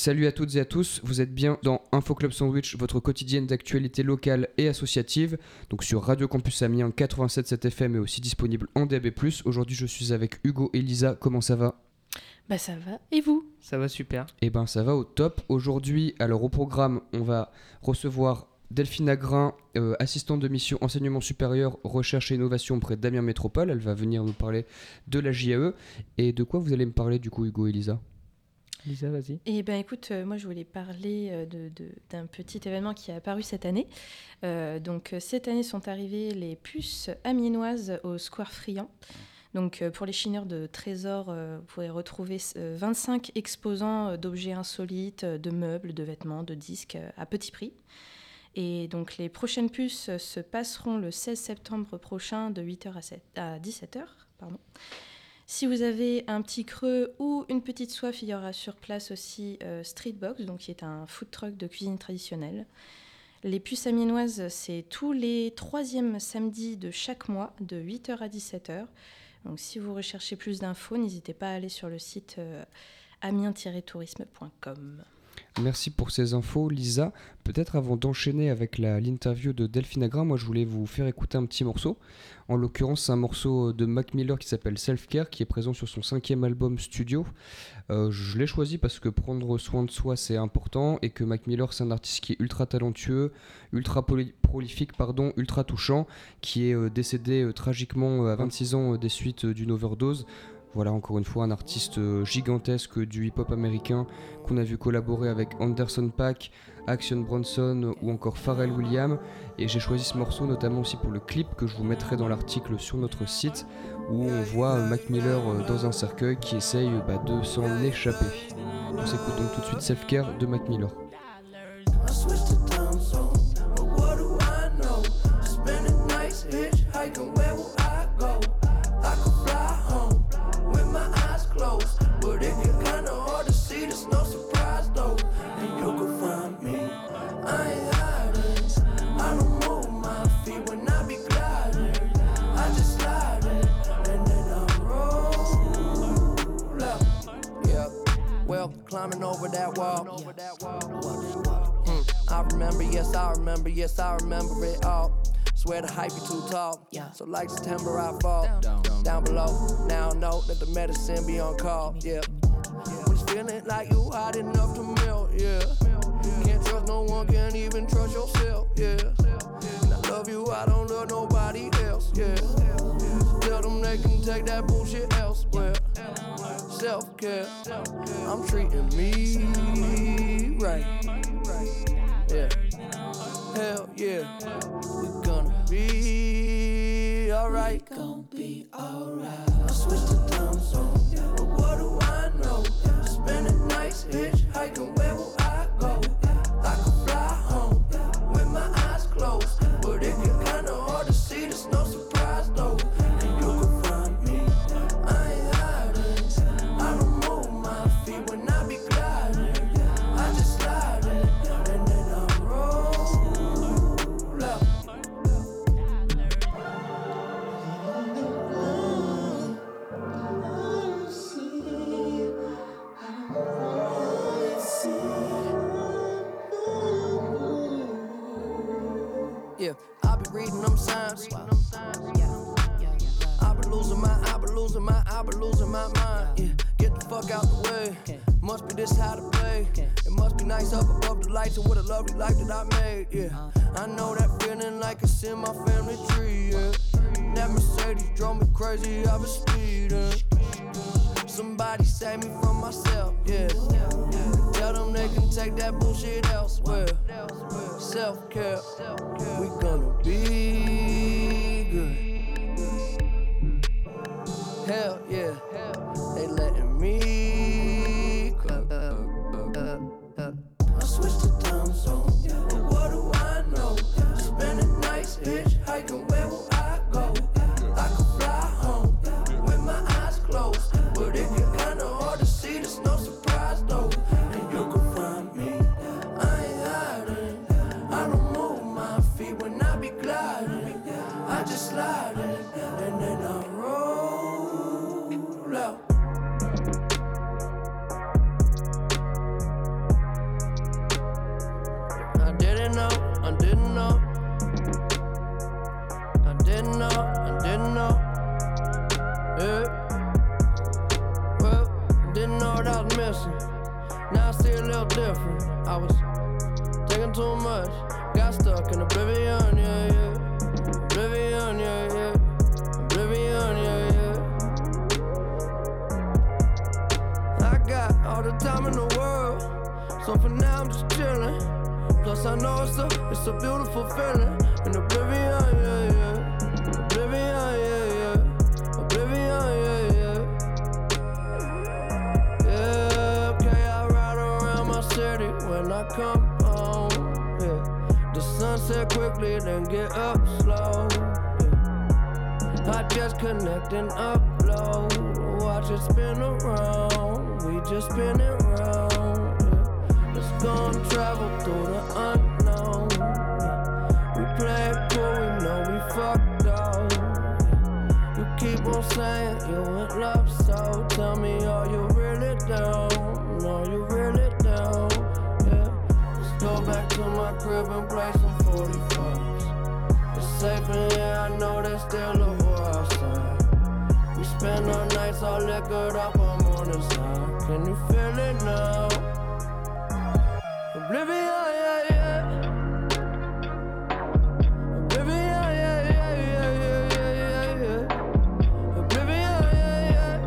Salut à toutes et à tous, vous êtes bien dans Info Club Sandwich, votre quotidienne d'actualité locale et associative, donc sur Radio Campus Amiens 87.7 FM et aussi disponible en DAB+. Aujourd'hui je suis avec Hugo et Lisa, comment ça va ? Bah ça va, et vous ? Ça va super. Eh ben ça va au top. Aujourd'hui, alors au programme, on va recevoir Delphine Agrin, assistante de mission enseignement supérieur, recherche et innovation auprès d'Amiens Métropole. Elle va venir nous parler de la JAE. Et de quoi vous allez me parler du coup, Hugo et Lisa ? Lisa, vas-y. Eh bien écoute, moi je voulais parler d'un petit événement qui a apparu cette année. Donc cette année sont arrivées les puces amiénoises au Square Friand. Donc pour les chineurs de trésors, vous pourrez retrouver 25 exposants d'objets insolites, de meubles, de vêtements, de disques à petit prix. Et donc les prochaines puces se passeront le 16 septembre prochain de 8h à 17h. Si vous avez un petit creux ou une petite soif, il y aura sur place aussi Streetbox, donc qui est un food truck de cuisine traditionnelle. Les puces amiénoises, c'est tous les 3e samedis de chaque mois, de 8h à 17h. Donc si vous recherchez plus d'infos, n'hésitez pas à aller sur le site amiens-tourisme.com. Merci pour ces infos, Lisa. Peut-être avant d'enchaîner avec l'interview de Delphine Agrin, moi je voulais vous faire écouter un petit morceau. En l'occurrence, c'est un morceau de Mac Miller qui s'appelle Self Care, qui est présent sur son 5e album studio. Je l'ai choisi parce que prendre soin de soi, c'est important, et que Mac Miller, c'est un artiste qui est ultra talentueux, ultra prolifique, ultra touchant, qui est décédé tragiquement à 26 ans des suites d'une overdose. Voilà, encore une fois, un artiste gigantesque du hip-hop américain qu'on a vu collaborer avec Anderson .Paak, Action Bronson ou encore Pharrell Williams. Et j'ai choisi ce morceau notamment aussi pour le clip que je vous mettrai dans l'article sur notre site, où on voit Mac Miller dans un cercueil qui essaye de s'en échapper. On s'écoute donc tout de suite Self Care de Mac Miller. Climbing over that wall. I remember it all. Swear the hype is too tall. So like September I fall down below. Now I know that the medicine be on call. Yeah. When it's feeling like you hot enough to melt. Yeah. Can't trust no one, can't even trust yourself. Yeah. And I love you, I don't love nobody else. Yeah. Tell them they can take that bullshit elsewhere. Self-care, I'm treating me right. Yeah, hell yeah, we gonna be alright. We gon' be alright. I switched the time zone, but what do I know? Spending nights hitchhiking, where will I go? I could fly home with my eyes closed, but it get kinda hard to see. There's no surprise though. And you can find me. I ain't hiding. I don't move my feet when I be gliding. I just slide it and then I roll up. Yeah, I be reading them signs. I be losing my mind. Yeah, get the fuck out the way. Must be this how to play. It must be nice up above the lights and what a lovely life that I made. Yeah, I know that feeling like it's in my family tree. Yeah, that Mercedes drove me crazy. I was speeding. Somebody save me from myself. Yeah, tell them they can take that bullshit elsewhere. Self-care, we gonna be good. Hell yeah, they letting me go. I switched the time zone, but what do I know? Spending nights hitchhiking, where will I go? I could fly home with my eyes closed, but it get kinda hard to see. There's no surprise though, and you can find me. I ain't hiding. I don't move my feet when I be gliding. I just slide it and then I roll out. I didn't know. I didn't know, I didn't know. Yeah. Well, didn't know what I was missing. Now I see a little different. I was taking too much. Got stuck in oblivion, yeah, yeah. Oblivion, yeah, yeah. Oblivion, yeah, yeah. I got all the time in the world, so for now I'm just chilling. Plus I know it's a beautiful feeling. In oblivion, yeah, yeah. Oblivion, yeah, yeah. Oblivion, yeah, yeah. Yeah, okay, I ride around my city when I come home, yeah. The sunset quickly, then get up slow, yeah. I just connect and upload. Watch it spin around, we just spin it round, yeah. Let's go and travel through the unknown, yeah. We play it cool, we know we fucked up, yeah. You keep on saying you in love, so tell me, are you really down? Are you really down? Yeah. Let's go back to my crib and play some 45s. It's safe in here, I know there's still a war outside. We spend our nights all liquored up on morning side. Can you feel it now? Oblivion, yeah, yeah. Oblivion, yeah, yeah, yeah, yeah, yeah, yeah. Oblivion, yeah, yeah.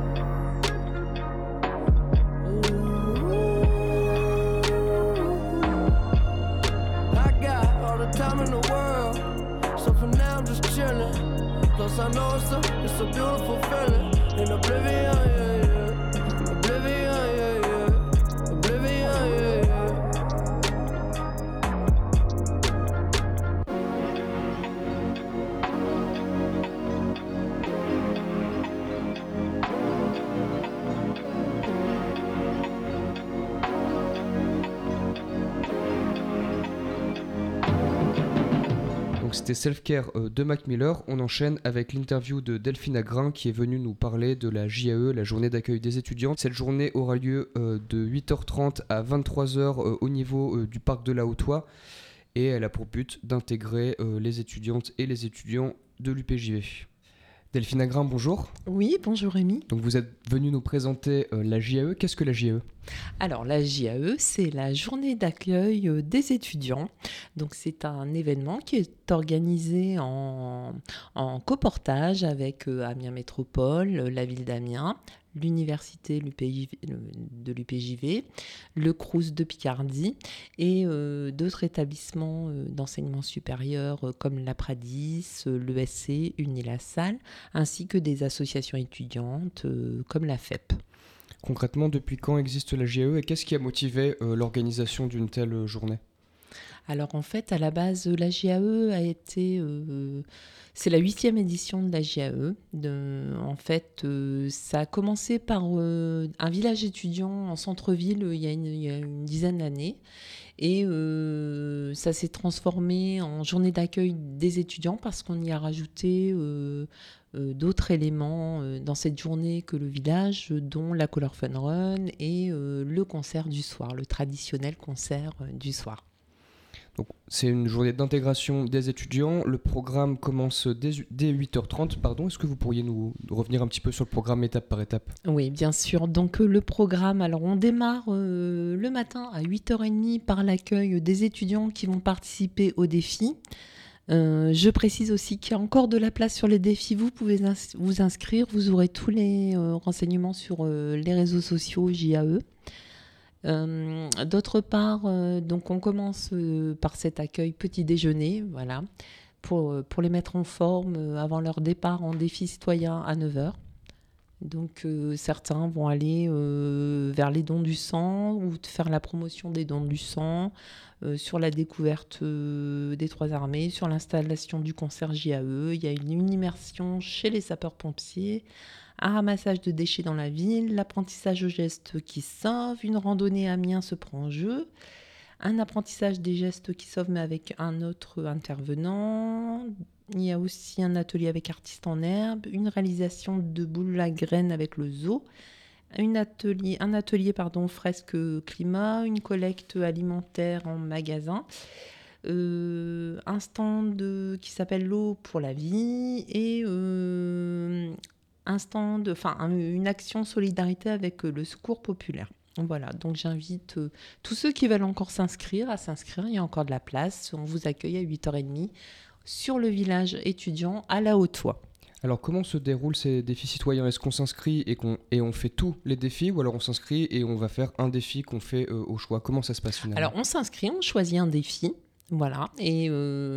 Ooh. I got all the time in the world, so for now I'm just chilling. Plus I know it's a beautiful feeling. In oblivion, yeah, yeah. Oblivion, yeah, yeah. Oblivion, yeah, yeah. Donc c'était Self-Care de Mac Miller. On enchaîne avec l'interview de Delphine Agrin qui est venue nous parler de la JAE, la journée d'accueil des étudiants. Cette journée aura lieu de 8h30 à 23h au niveau du parc de la Hautoie et elle a pour but d'intégrer les étudiantes et les étudiants de l'UPJV. Delphine Agrin, bonjour. Oui, bonjour Rémi. Donc vous êtes venu nous présenter la JAE. Qu'est-ce que la JAE ? Alors la JAE, c'est la journée d'accueil des étudiants. Donc c'est un événement qui est organisé en coportage avec Amiens Métropole, la ville d'Amiens, l'université de l'UPJV, le Crous de Picardie et d'autres établissements d'enseignement supérieur comme l'APRADIS, l'ESC, Unilassal, ainsi que des associations étudiantes comme la FEP. Concrètement, depuis quand existe la JAE et qu'est-ce qui a motivé l'organisation d'une telle journée ? Alors en fait, à la base, la JAE a été... c'est la 8e édition de la JAE. En fait, ça a commencé par un village étudiant en centre-ville il y a une dizaine d'années. Et ça s'est transformé en journée d'accueil des étudiants parce qu'on y a rajouté d'autres éléments dans cette journée que le village, dont la Color Fun Run et le concert du soir, le traditionnel concert du soir. Donc, c'est une journée d'intégration des étudiants. Le programme commence dès 8h30. Est-ce que vous pourriez nous revenir un petit peu sur le programme étape par étape ? Oui, bien sûr. Donc le programme, alors on démarre le matin à 8h30 par l'accueil des étudiants qui vont participer au défi. Je précise aussi qu'il y a encore de la place sur les défis. Vous pouvez vous inscrire. Vous aurez tous les renseignements sur les réseaux sociaux JAE. D'autre part, donc on commence par cet accueil petit déjeuner, voilà, pour les mettre en forme avant leur départ en défi citoyen à 9h. Donc certains vont aller vers les dons du sang ou faire la promotion des dons du sang, sur la découverte des trois armées, sur l'installation du concert JAE. Il y a une immersion chez les sapeurs-pompiers, un ramassage de déchets dans la ville, l'apprentissage aux gestes qui sauvent, une randonnée à Amiens se prend en jeu, un apprentissage des gestes qui sauvent mais avec un autre intervenant. Il y a aussi un atelier avec artistes en herbe, une réalisation de boules à graines avec le zoo, un atelier fresque climat, une collecte alimentaire en magasin. un stand qui s'appelle l'eau pour la vie et une action solidarité avec le secours populaire. Voilà, donc j'invite tous ceux qui veulent encore s'inscrire à s'inscrire. Il y a encore de la place. On vous accueille à 8h30 sur le village étudiant à la Haute-Oie. Alors comment se déroulent ces défis citoyens? Est-ce qu'on s'inscrit et on fait tous les défis, ou alors on s'inscrit et on va faire un défi qu'on fait au choix? Comment ça se passe finalement? Alors on s'inscrit, on choisit un défi. Voilà, et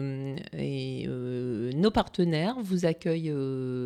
nos partenaires vous accueillent à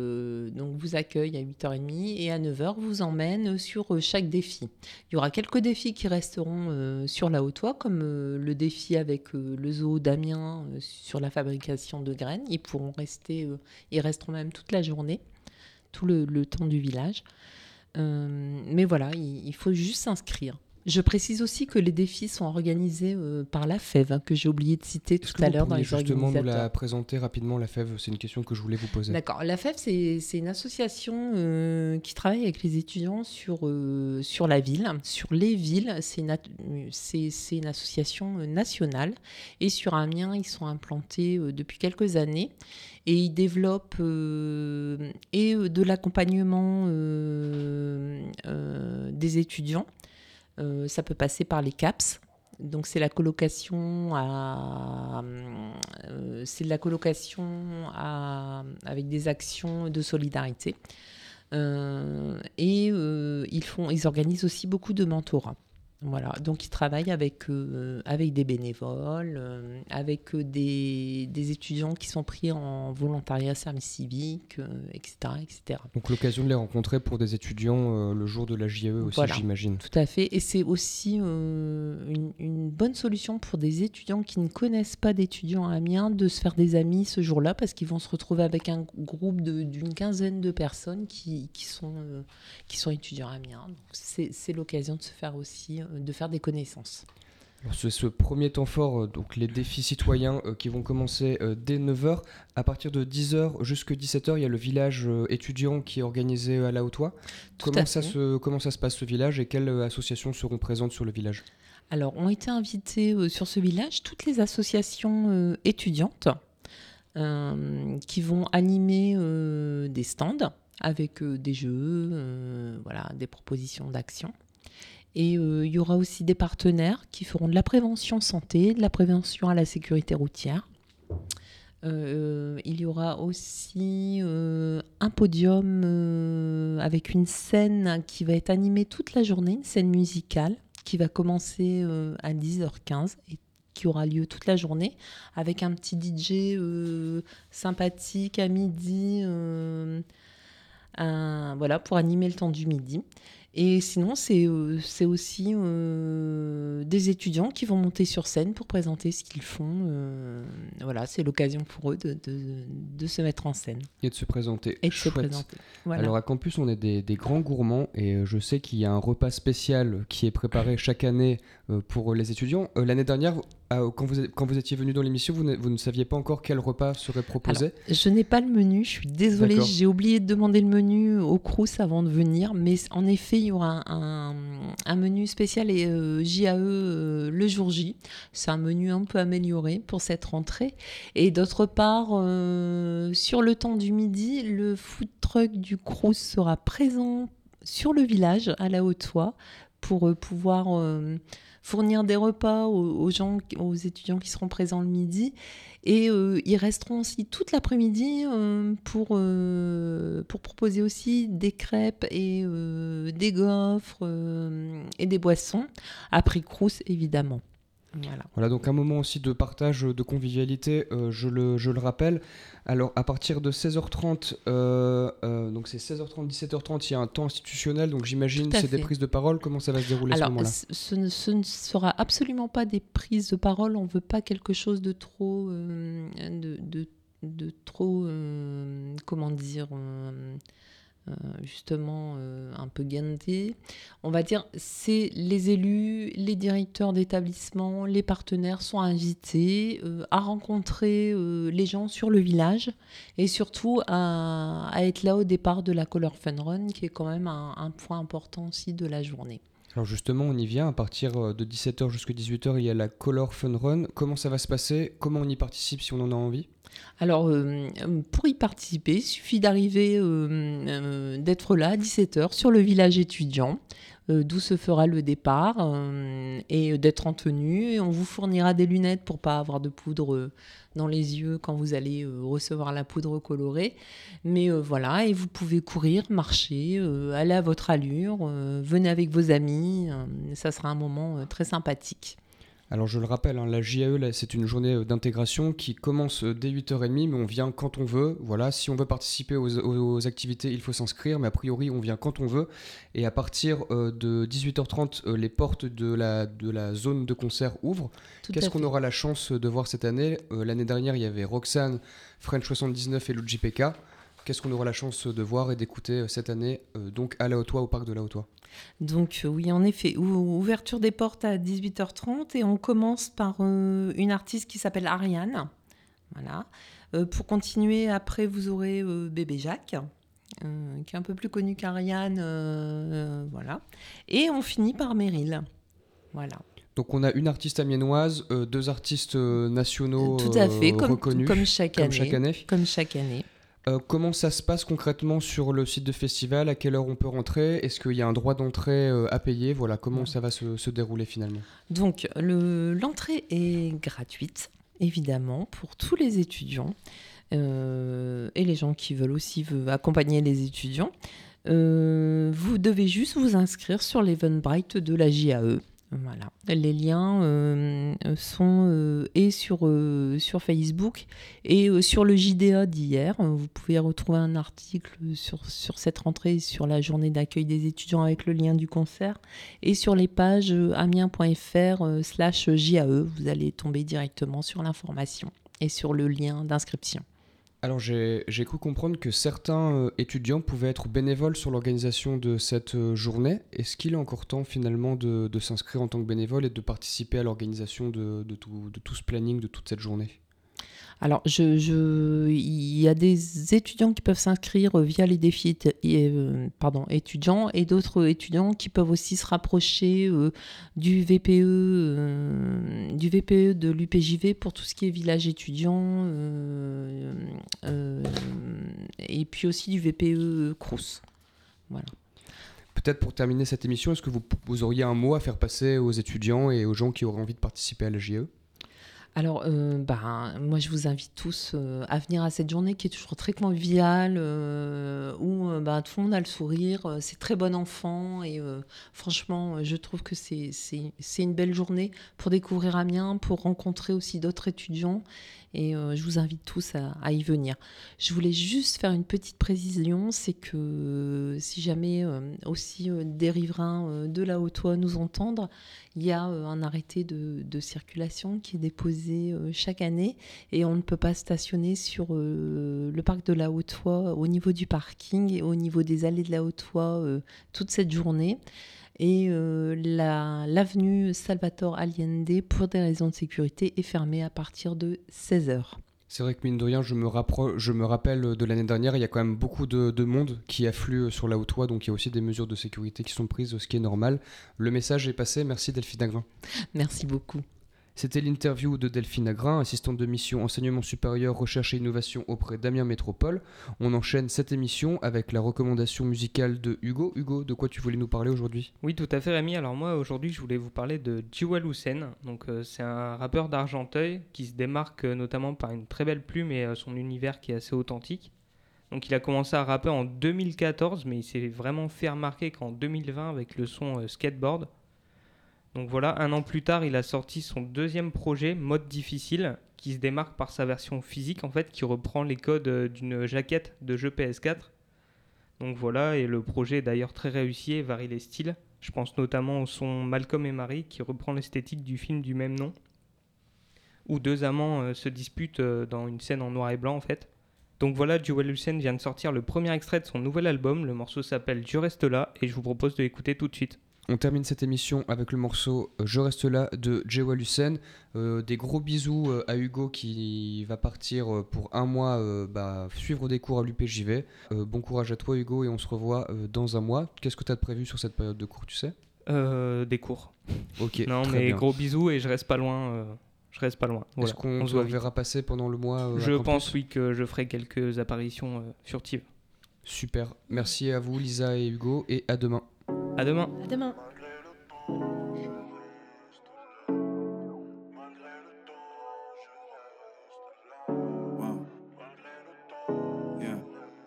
8h30 et à 9h vous emmènent sur chaque défi. Il y aura quelques défis qui resteront sur la Haute-Oie, comme le défi avec le zoo d'Amiens sur la fabrication de graines. Ils resteront même toute la journée, tout le temps du village. Mais voilà, il faut juste s'inscrire. Je précise aussi que les défis sont organisés par la FEV, que j'ai oublié de citer tout à l'heure dans les organisateurs. Justement nous la présenter rapidement, la FEV, c'est une question que je voulais vous poser. D'accord. La FEV, c'est une association qui travaille avec les étudiants sur la ville, sur les villes. C'est une association nationale. Et sur Amiens, ils sont implantés depuis quelques années. Et ils développent de l'accompagnement des étudiants. Ça peut passer par les CAPS. Donc c'est la colocation avec des actions de solidarité. Ils organisent aussi beaucoup de mentorat. Voilà, donc ils travaillent avec des bénévoles, avec des étudiants qui sont pris en volontariat service civique, etc., etc. Donc l'occasion de les rencontrer pour des étudiants le jour de la JAE aussi, voilà, j'imagine. Tout à fait, et c'est aussi une bonne solution pour des étudiants qui ne connaissent pas d'étudiants à Amiens de se faire des amis ce jour-là, parce qu'ils vont se retrouver avec un groupe d'une quinzaine de personnes qui sont étudiants à Amiens. Donc c'est l'occasion de se faire aussi de faire des connaissances. Alors ce premier temps fort, donc les défis citoyens qui vont commencer dès 9h. À partir de 10h jusqu'à 17h, il y a le village étudiant qui est organisé à la Haute-Oie. Comment ça se passe ce village, et quelles associations seront présentes sur le village? Alors, ont été invitées sur ce village toutes les associations étudiantes qui vont animer des stands avec des jeux, des propositions d'action. Et il y aura aussi des partenaires qui feront de la prévention santé, de la prévention à la sécurité routière. Il y aura aussi un podium avec une scène qui va être animée toute la journée, une scène musicale qui va commencer à 10h15 et qui aura lieu toute la journée, avec un petit DJ sympathique à midi, pour animer le temps du midi. Et sinon, c'est aussi des étudiants qui vont monter sur scène pour présenter ce qu'ils font. C'est l'occasion pour eux de se mettre en scène. Et de se présenter. Voilà. Alors à Campus, on est des grands gourmands, et je sais qu'il y a un repas spécial qui est préparé chaque année pour les étudiants. L'année dernière, quand vous étiez venu dans l'émission, vous ne saviez pas encore quel repas serait proposé? Alors, je n'ai pas le menu, je suis désolée. D'accord. J'ai oublié de demander le menu au Crous avant de venir, mais en effet, il y aura un menu spécial JAE le jour J. C'est un menu un peu amélioré pour cette rentrée. Et d'autre part, sur le temps du midi, le food truck du Crous sera présent sur le village à la Haute-Oie pour pouvoir fournir des repas aux étudiants qui seront présents le midi. Et ils resteront aussi toute l'après-midi pour proposer aussi des crêpes et des gaufres et des boissons, à prix Crous évidemment. Voilà, donc un moment aussi de partage, de convivialité, je le rappelle. Alors à partir de 16h30, donc c'est 16h30, 17h30, il y a un temps institutionnel, donc j'imagine c'est des prises de parole. Comment ça va se dérouler à ce moment-là? Ce ne sera absolument pas des prises de parole, on ne veut pas quelque chose de trop, un peu guindé. On va dire, c'est les élus, les directeurs d'établissement, les partenaires sont invités à rencontrer les gens sur le village, et surtout à être là au départ de la Color Fun Run, qui est quand même un point important aussi de la journée. Alors justement, on y vient. À partir de 17h jusqu'à 18h, il y a la Color Fun Run. Comment ça va se passer? Comment on y participe si on en a envie? Alors, pour y participer, il suffit d'arriver, d'être là à 17h sur le village étudiant, d'où se fera le départ, et d'être en tenue. Et on vous fournira des lunettes pour ne pas avoir de poudre dans les yeux quand vous allez recevoir la poudre colorée. Mais voilà, et vous pouvez courir, marcher, aller à votre allure, venez avec vos amis. Ça sera un moment très sympathique. Alors je le rappelle, la JAE, là, c'est une journée d'intégration qui commence dès 8h30, mais on vient quand on veut. Voilà, si on veut participer aux activités, il faut s'inscrire, mais a priori, on vient quand on veut. Et à partir de 18h30, les portes de la zone de concert ouvrent. Qu'est-ce qu'on aura la chance de voir cette année? L'année dernière, il y avait Roxane, French 79 et Luigi PK. Qu'est-ce qu'on aura la chance de voir et d'écouter cette année, donc à La Haute-Oie, au parc de La Haute-Oie? Donc oui, en effet, ouverture des portes à 18h30 et on commence par une artiste qui s'appelle Ariane. Voilà. Pour continuer, après, vous aurez Bébé Jacques, qui est un peu plus connu qu'Ariane. Voilà. Et on finit par Meryl. Voilà. Donc on a une artiste amiénoise, deux artistes nationaux Tout à fait, reconnus. Comme chaque année. Comme chaque année. Comment ça se passe concrètement sur le site de festival? À quelle heure on peut rentrer? Est-ce qu'il y a un droit d'entrée à payer? Voilà, comment ça va se dérouler finalement? Donc, l'entrée est gratuite, évidemment, pour tous les étudiants et les gens qui veulent aussi accompagner les étudiants. Vous devez juste vous inscrire sur l'Eventbrite de la JAE. Voilà. Les liens sont et sur Facebook et sur le JDA d'hier. Vous pouvez retrouver un article sur cette rentrée, sur la journée d'accueil des étudiants avec le lien du concert. Et sur les pages amiens.fr/JAE, vous allez tomber directement sur l'information et sur le lien d'inscription. Alors j'ai cru comprendre que certains étudiants pouvaient être bénévoles sur l'organisation de cette journée. Est-ce qu'il est encore temps finalement de s'inscrire en tant que bénévole et de participer à l'organisation de tout ce planning, de toute cette journée? Alors, il y a des étudiants qui peuvent s'inscrire via les défis étudiants et d'autres étudiants qui peuvent aussi se rapprocher du VPE de l'UPJV pour tout ce qui est village étudiant et puis aussi du VPE Crous. Voilà. Peut-être pour terminer cette émission, est-ce que vous auriez un mot à faire passer aux étudiants et aux gens qui auraient envie de participer à la JAE? Alors, moi, je vous invite tous à venir à cette journée qui est toujours très conviviale, où tout le monde a le sourire, c'est très bon enfant et franchement, je trouve que c'est une belle journée pour découvrir Amiens, pour rencontrer aussi d'autres étudiants et je vous invite tous à y venir. Je voulais juste faire une petite précision, c'est que si jamais aussi des riverains de la Haute-Oie nous entendent, il y a un arrêté de circulation qui est déposé chaque année et on ne peut pas stationner sur le parc de la Haute-Oie au niveau du parking et au niveau des allées de la Haute-Oie toute cette journée. Et l'avenue Salvatore Allende, pour des raisons de sécurité, est fermée à partir de 16h. C'est vrai que mine de rien, je me rappelle de l'année dernière, il y a quand même beaucoup de monde qui afflue sur la Haute-Oie, donc il y a aussi des mesures de sécurité qui sont prises, ce qui est normal. Le message est passé, merci Delphine Agrin. Merci beaucoup. C'était l'interview de Delphine Agrin, assistante de mission enseignement supérieur, recherche et innovation auprès d'Amiens Métropole. On enchaîne cette émission avec la recommandation musicale de Hugo. Hugo, de quoi tu voulais nous parler aujourd'hui? Oui, tout à fait Rémi. Alors moi, aujourd'hui, je voulais vous parler de Djewel Houssen. Donc, c'est un rappeur d'Argenteuil qui se démarque notamment par une très belle plume et son univers qui est assez authentique. Donc il a commencé à rapper en 2014, mais il s'est vraiment fait remarquer qu'en 2020 avec le son Skateboard. Donc voilà, un an plus tard, il a sorti son deuxième projet, Mode Difficile, qui se démarque par sa version physique, en fait, qui reprend les codes d'une jaquette de jeu PS4. Donc voilà, et le projet est d'ailleurs très réussi et varie les styles. Je pense notamment au son Malcolm et Marie, qui reprend l'esthétique du film du même nom, où deux amants se disputent dans une scène en noir et blanc, en fait. Donc voilà, Djewel Houssen vient de sortir le premier extrait de son nouvel album. Le morceau s'appelle Je reste là, et je vous propose de l'écouter tout de suite. On termine cette émission avec le morceau Je reste là de Djewel Houssen. Des gros bisous à Hugo qui va partir pour un mois suivre des cours à l'UPJV. Bon courage à toi Hugo et on se revoit dans un mois. Qu'est-ce que tu as de prévu sur cette période de cours, tu sais? Des cours. Ok. Non, très mais bien. gros bisous et je reste pas loin. Voilà, Est-ce qu'on on se te voit vite. verra passer pendant le mois à Je Campus pense, oui, que je ferai quelques apparitions furtives. Super. Merci à vous, Lisa et Hugo, et à demain. À demain. À demain. Wow. Yeah.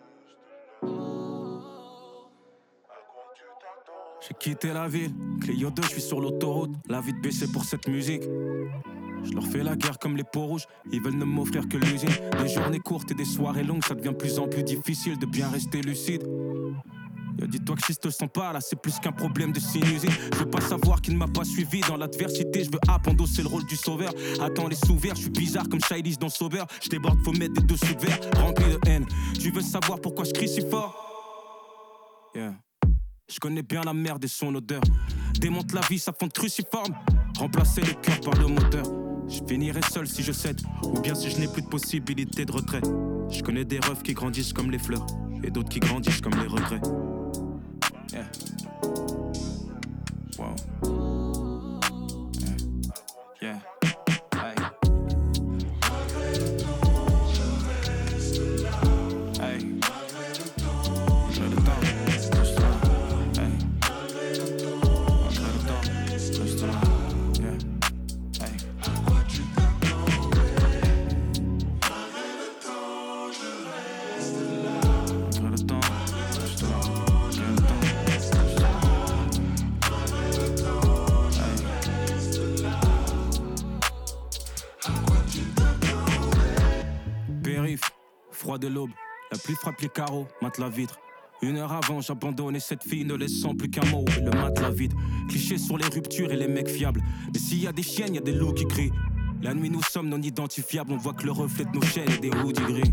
J'ai quitté la ville, Clio 2, je suis sur l'autoroute. La vie de baisser pour cette musique. Je leur fais la guerre comme les peaux rouges, ils veulent ne m'offrir que l'usine. Des journées courtes et des soirées longues, ça devient de plus en plus difficile de bien rester lucide. Yo, dis-toi que si je te sens pas là, c'est plus qu'un problème de sinusite. Je veux pas savoir qui ne m'a pas suivi dans l'adversité. Je veux endosser le rôle du sauveur. Attends les sous-verts, je suis bizarre comme Shailis dans Sober. Je déborde, faut mettre des dessous de verre remplis de haine. Tu veux savoir pourquoi je crie si fort? Yeah. Je connais bien la merde et son odeur. Démonte la vie, ça fond de cruciforme. Remplacer le cœur par le moteur. Je finirai seul si je cède, ou bien si je n'ai plus de possibilité de retrait. Je connais des refs qui grandissent comme les fleurs, et d'autres qui grandissent comme les regrets. Yeah. Wow. Yeah. Yeah. Hey. Hey. Malgré le temps, reste là. Hey. Malgré le temps, reste là. Yeah. Hey. Malgré le temps, reste là. Malgré le temps, reste là. Périph', froid de l'aube, la pluie frappe les carreaux, mate la vitre. 1 heure avant, j'abandonnais cette fille, ne laissant plus qu'un mot, et le matelas vide. Cliché sur les ruptures et les mecs fiables. Mais s'il y a des chiennes, y a des loups qui crient. La nuit, nous sommes non identifiables, on voit que le reflet de nos chaînes est des hoodies gris.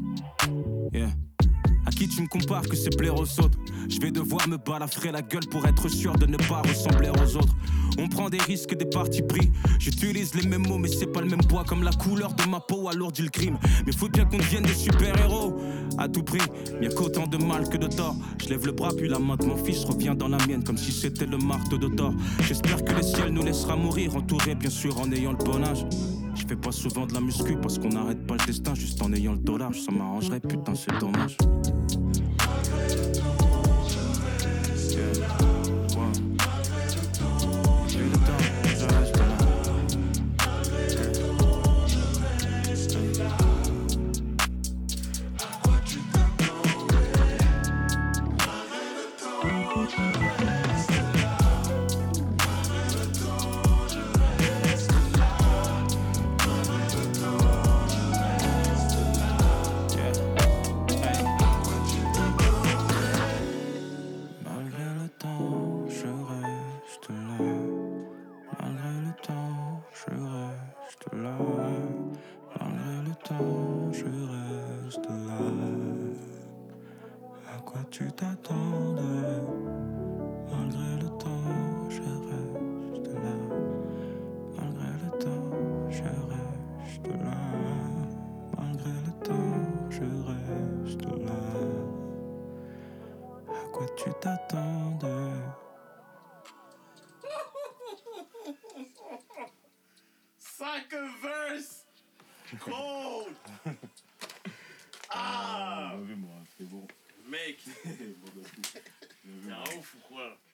Yeah. À qui tu me compares que c'est plaire aux autres? Je vais devoir me balafrer la gueule pour être sûr de ne pas ressembler aux autres. On prend des risques et des partis pris. J'utilise les mêmes mots mais c'est pas le même poids. Comme la couleur de ma peau alourdit le crime. Mais faut bien qu'on devienne des super-héros à tout prix, bien qu'autant de mal que de tort. Je lève le bras puis la main de mon fils revient dans la mienne comme si c'était le marteau de Thor. J'espère que le ciel nous laissera mourir, entourés bien sûr en ayant le bon âge. Je fais pas souvent de la muscu parce qu'on n'arrête pas le destin juste en ayant le dollar. Ça m'arrangerait, putain c'est dommage. Mec, t'es un ouf ou quoi?